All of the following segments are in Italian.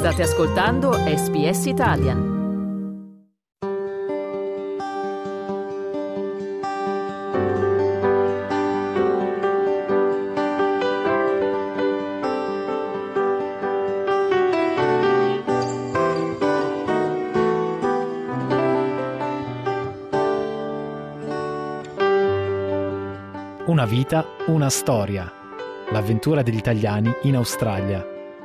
State ascoltando SBS Italian. Una vita, una storia. L'avventura degli italiani in Australia.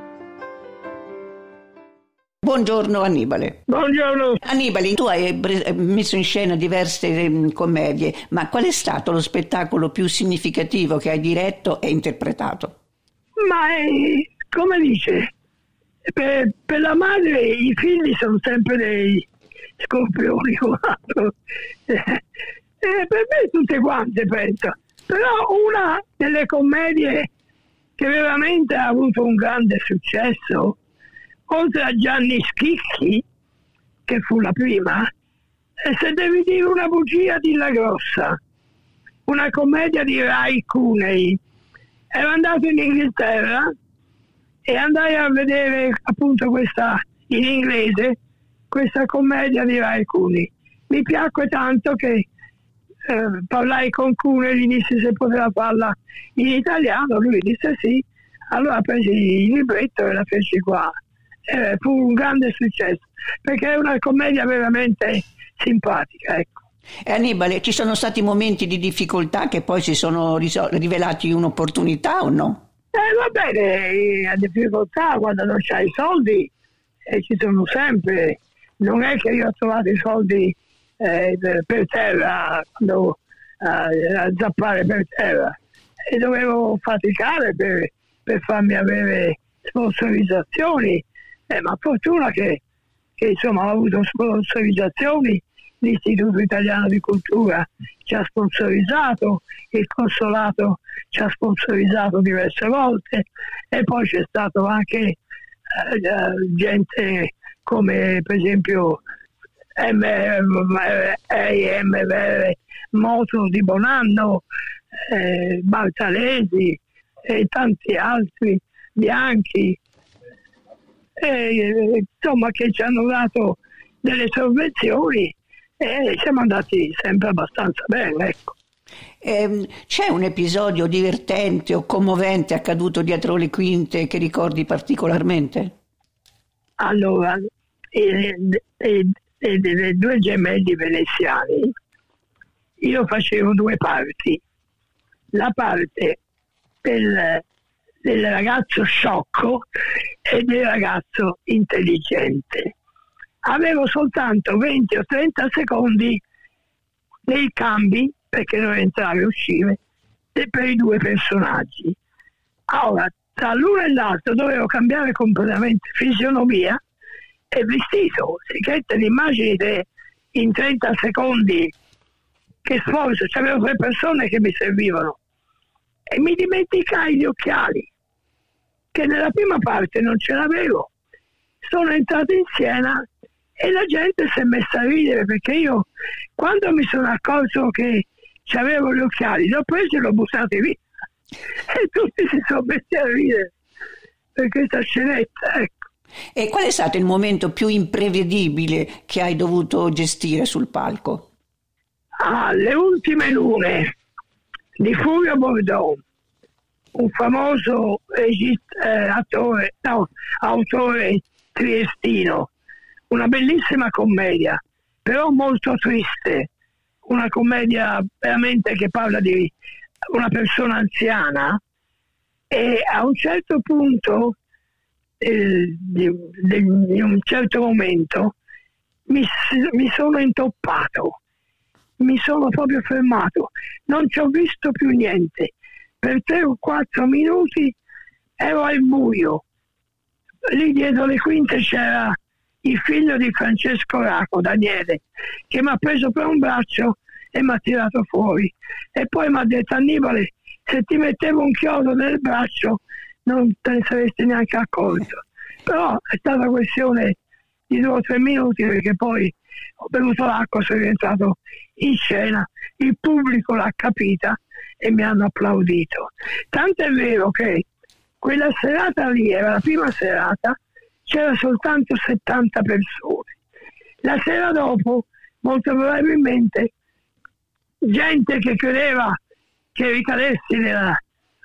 Buongiorno Annibale. Buongiorno. Annibale, tu hai messo in scena diverse commedie, ma qual è stato lo spettacolo più significativo che hai diretto e interpretato? Ma come dice, per la madre i figli sono sempre dei scorpioni. Per me tutte quante, penso. Però una delle commedie che veramente ha avuto un grande successo, oltre a Gianni Schicchi, che fu la prima, è Se devi dire una bugia dilla grossa, una commedia di Ray Cooney. Ero andato in Inghilterra e andai a vedere appunto questa, in inglese, questa commedia di Ray Cooney. Mi piacque tanto che parlai con Cooney, gli disse se poteva farla in italiano, lui disse sì, allora presi il libretto e la feci qua. Fu un grande successo perché è una commedia veramente simpatica, ecco. E Annibale, ci sono stati momenti di difficoltà che poi si sono rivelati un'opportunità o no? Va bene, la difficoltà quando non c'hai i soldi ci sono sempre. Non è che io ho trovato i soldi per terra, quando a zappare per terra, e dovevo faticare per farmi avere sponsorizzazioni, ma fortuna che insomma ho avuto sponsorizzazioni. L'Istituto Italiano di Cultura ci ha sponsorizzato, il Consolato ci ha sponsorizzato diverse volte, e poi c'è stato anche gente come per esempio Moto di Bonanno, Bartalesi e tanti altri, Bianchi, insomma, che ci hanno dato delle sovvenzioni e siamo andati sempre abbastanza bene, ecco. C'è un episodio divertente o commovente accaduto dietro le quinte che ricordi particolarmente? Allora, dei due gemelli veneziani io facevo due parti. La parte del ragazzo sciocco e del ragazzo intelligente. Avevo soltanto 20 o 30 secondi nei cambi, perché dovevo entrare e uscire, per i due personaggi. Ora, tra l'uno e l'altro dovevo cambiare completamente fisionomia e vestito, sicché te l'immaginate in 30 secondi che sforzo. C'avevo 3 persone che mi servivano e mi dimenticai gli occhiali, che nella prima parte non ce l'avevo. Sono entrato in scena e la gente si è messa a ridere, perché io, quando mi sono accorto che avevo gli occhiali, l'ho preso e l'ho buttato via e tutti si sono messi a ridere per questa scenetta, ecco. E qual è stato il momento più imprevedibile che hai dovuto gestire sul palco? Le ultime lune di Furio Bordon, un famoso autore triestino, una bellissima commedia, però molto triste, una commedia veramente che parla di una persona anziana, e a un certo punto in un certo momento mi sono intoppato, mi sono proprio fermato, non ci ho visto più niente. Per 3 o 4 minuti ero al buio. Lì dietro le quinte c'era il figlio di Francesco Raco, Daniele, che mi ha preso per un braccio e mi ha tirato fuori. E poi mi ha detto: Annibale, se ti mettevo un chiodo nel braccio non te ne saresti neanche accorto. Però è stata questione di 2 o 3 minuti, perché poi ho bevuto l'acqua, sono rientrato in scena, il pubblico l'ha capita e mi hanno applaudito. Tanto è vero che quella serata lì era la prima serata c'era soltanto 70 persone. La sera dopo, molto probabilmente, gente che credeva che ricadessi nella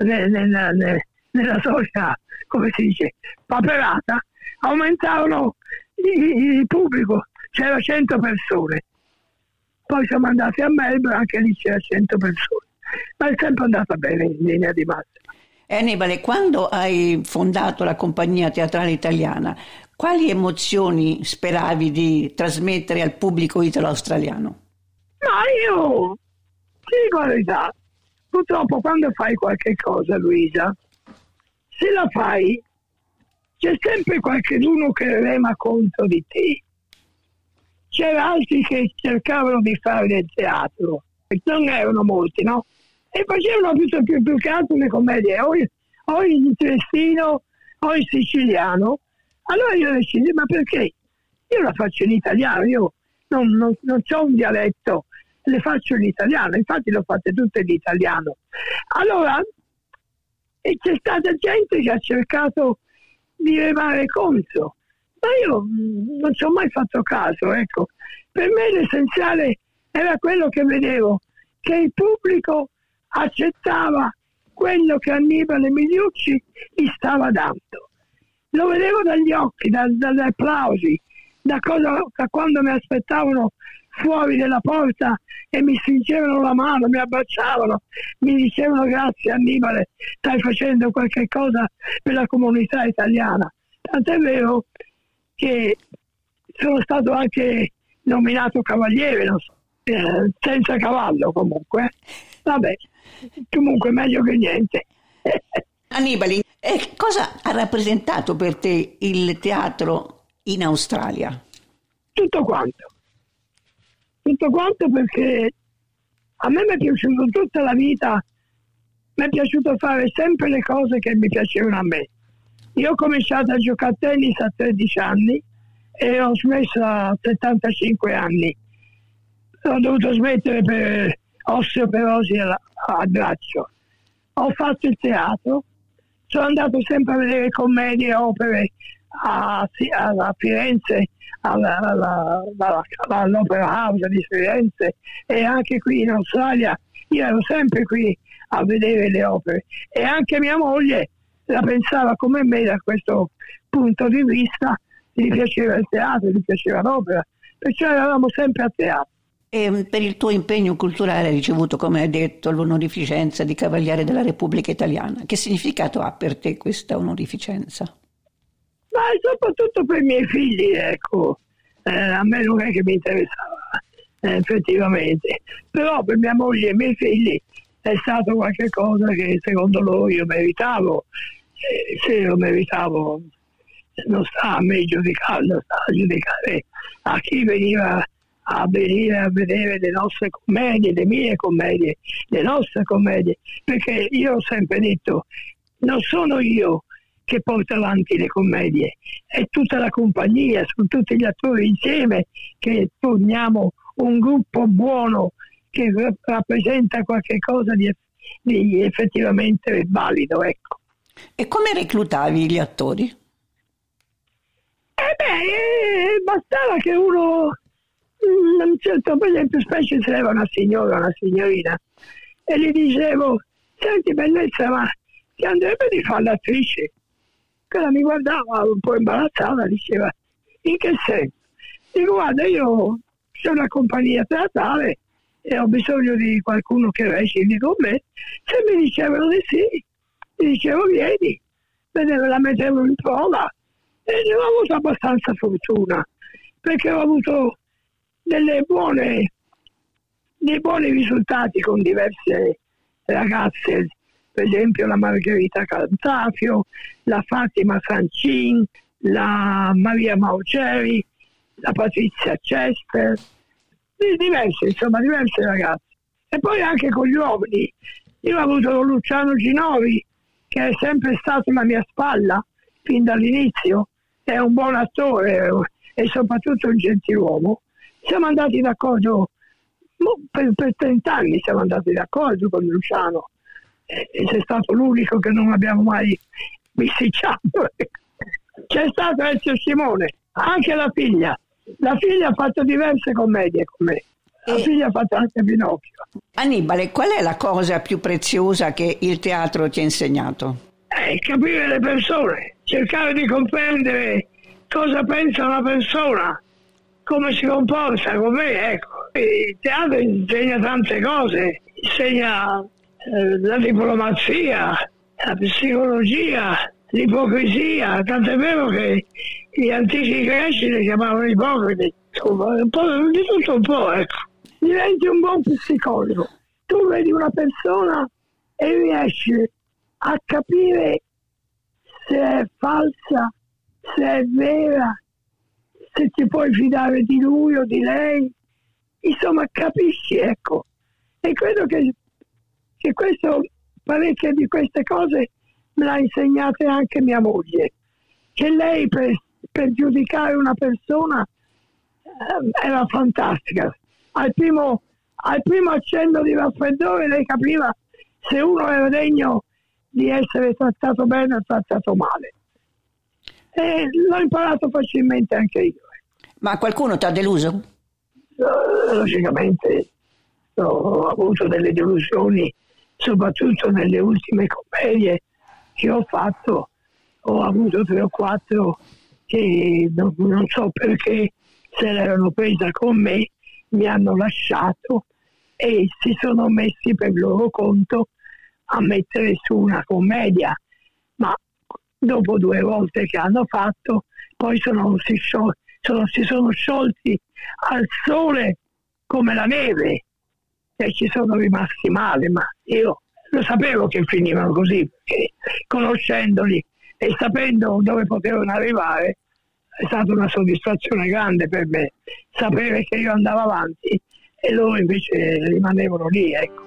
solita, come si dice, paperata, aumentavano il pubblico, c'era 100 persone. Poi siamo andati a Melbourne, anche lì c'era 100 persone, ma è sempre andata bene in linea di massima. Annibale, quando hai fondato la compagnia teatrale italiana, quali emozioni speravi di trasmettere al pubblico italo-australiano? Ma io ti dico la verità, purtroppo quando fai qualche cosa, Luisa, se la fai c'è sempre qualcuno che rema contro di te. C'erano altri che cercavano di fare del teatro, non erano molti, no? E facevano più che altro le commedie, o in triestino o in siciliano. Allora io decisi, ma perché? Io la faccio in italiano, io non ho un dialetto, le faccio in italiano, infatti le ho fatte tutte in italiano. Allora, e c'è stata gente che ha cercato di remare contro, ma io non ci ho mai fatto caso, ecco. Per me l'essenziale era quello che vedevo, che il pubblico accettava quello che Annibale Miliucci gli stava dando. Lo vedevo dagli occhi, dagli applausi, da quando mi aspettavano fuori dalla porta e mi stringevano la mano, mi abbracciavano, mi dicevano grazie Annibale, stai facendo qualche cosa per la comunità italiana. Tant'è vero che sono stato anche nominato cavaliere, non so, senza cavallo comunque. Vabbè, comunque meglio che niente. Annibale, cosa ha rappresentato per te il teatro in Australia? Tutto quanto perché a me mi è piaciuto tutta la vita, mi è piaciuto fare sempre le cose che mi piacevano a me. Io ho cominciato a giocare a tennis a 13 anni e ho smesso a 75 anni. Ho dovuto smettere per osteoporosi al braccio. Ho fatto il teatro, sono andato sempre a vedere commedie e opere a Firenze, all'Opera House di Firenze, e anche qui in Australia. Io ero sempre qui a vedere le opere e anche mia moglie la pensava come me da questo punto di vista, gli piaceva il teatro, gli piaceva l'opera, perciò eravamo sempre a teatro. E per il tuo impegno culturale hai ricevuto, come hai detto, l'onorificenza di Cavaliere della Repubblica Italiana. Che significato ha per te questa onorificenza? Ma soprattutto per i miei figli, ecco. A me non è che mi interessava effettivamente, però per mia moglie e i miei figli è stato qualche cosa che secondo loro io meritavo. Se lo meritavo non sta a me giudicarlo, sta a giudicare a chi veniva a venire a vedere le nostre commedie, le mie commedie, le nostre commedie, perché io ho sempre detto, non sono io che porta avanti le commedie, è tutta la compagnia, sono tutti gli attori insieme che formiamo un gruppo buono che rappresenta qualche cosa di effettivamente valido, ecco. E come reclutavi gli attori? Bastava che uno, un certo, per esempio, specie se era una signora, una signorina, e gli dicevo, senti bellezza, ma ti andrebbe di fare l'attrice? Quella mi guardava un po' imbarazzata, diceva, in che senso? Dico, guarda, io sono una compagnia teatrale e ho bisogno di qualcuno che reciti con me. Se mi dicevano di sì, mi dicevo vieni, la mettevo in prova e ho avuto abbastanza fortuna perché ho avuto dei buoni risultati con diverse ragazze, per esempio la Margherita Cantafio, la Fatima Francin, la Maria Mauceri, la Patrizia Chester, diverse ragazze. E poi anche con gli uomini. Io ho avuto Luciano Ginori, che è sempre stato la mia spalla fin dall'inizio, è un buon attore e soprattutto un gentiluomo. Siamo andati d'accordo per 30 anni, siamo andati d'accordo con Luciano e sei stato l'unico che non abbiamo mai bisticciato. C'è stato Ezio Simone, anche la figlia. La figlia ha fatto diverse commedie con me. La figlia ha fatto anche Pinocchio. Annibale, qual è la cosa più preziosa che il teatro ti ha insegnato? Capire le persone, cercare di comprendere cosa pensa una persona, come si comporta con me, ecco. Il teatro insegna tante cose, insegna la diplomazia, la psicologia, l'ipocrisia, tant'è vero che gli antichi greci li chiamavano ipocriti, insomma, un po' di tutto un po', ecco. Diventi un buon psicologo. Tu vedi una persona e riesci a capire se è falsa, se è vera, se ti puoi fidare di lui o di lei. Insomma, capisci, ecco. E credo che questo, parecchie di queste cose me l'ha insegnate anche mia moglie, che lei per giudicare una persona era fantastica. Al primo accenno di raffreddore lei capiva se uno era degno di essere trattato bene o trattato male. E l'ho imparato facilmente anche io. Ma qualcuno ti ha deluso? Logicamente ho avuto delle delusioni, soprattutto nelle ultime commedie che ho fatto. Ho avuto 3 o 4 che non so perché se l'erano presa con me, mi hanno lasciato e si sono messi per loro conto a mettere su una commedia, ma dopo 2 volte che hanno fatto poi si sono sciolti al sole come la neve e ci sono rimasti male, ma io lo sapevo che finivano così, perché conoscendoli e sapendo dove potevano arrivare è stata una soddisfazione grande per me sapere che io andavo avanti e loro invece rimanevano lì, ecco.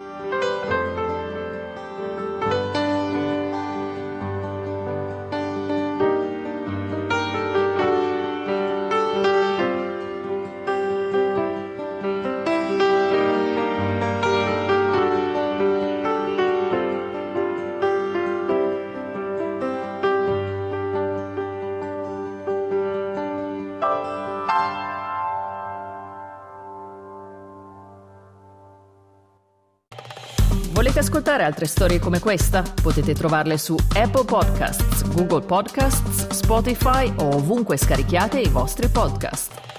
Volete ascoltare altre storie come questa? Potete trovarle su Apple Podcasts, Google Podcasts, Spotify o ovunque scarichiate i vostri podcast.